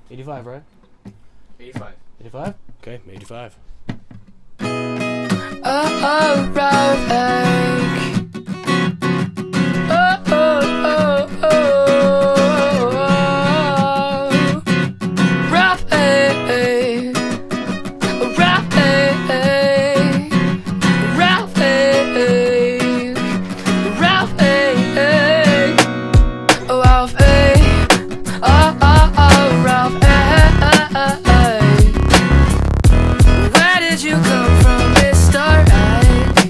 85, right? 85. 85? Okay, 85. Oh, Ralph Egg. Ralph Egg. Ralph Egg. Ralph Egg. Ralph Egg. Oh, Ralph Egg. Oh, Ralph Egg. Where did you come from, Mr. Egg?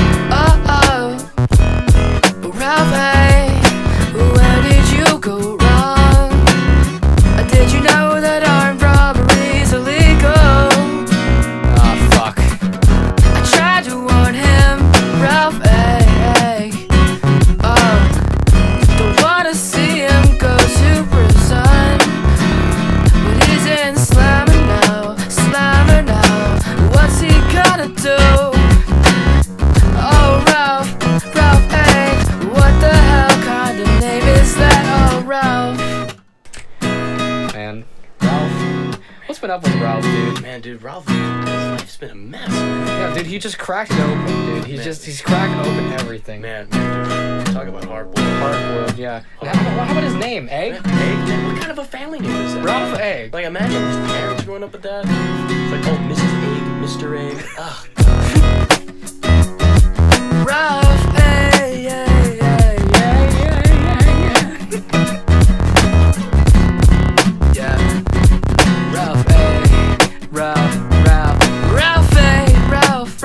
Ralph Egg. Where did you go wrong? Did you know that armed robbery is illegal? Ah, fuck. I tried to warn him, Ralph Egg. Don't wanna see him go to prison, but he's in Slammer now, Slammer now. What's he gonna do? Oh, Ralph Egg. What the hell kind of name is that? Oh, Ralph. Man, Ralph. What's been up with Ralph, dude? Man, dude, Ralph, his life's been a mess, man. Yeah, dude, he just cracked it open, dude. He's cracking open everything. Man, dude. Talk about hard-boiled. Hard-boiled, yeah. And how about his name, Egg? Egg, man, what kind of a family name is that? Ralph Egg. Like, imagine his parents growing up with that. It's like, oh, Mrs. Egg, Mr. Egg. Ugh. Ralph Egg. Yeah. Ralph Egg. Ralph Egg. Ralph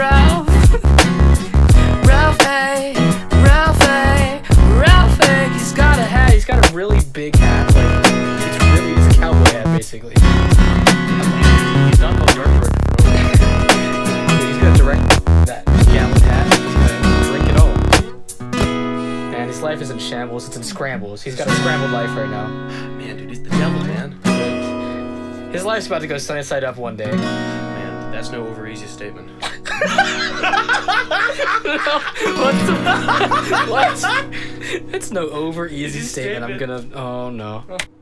Egg. He's got a hat. He's got a really big hat. Like, it's a cowboy hat, basically. He's not called Art Director. He's gonna direct that gallon hat. He's gonna drink it all. And his life is in shambles. It's in scrambles. He's got a scrambled life right now. Man, dude, he's the devil, man. His life's about to go sunny side up one day. Man, that's no over easy statement. What? It's no over easy statement. I'm gonna. Oh no.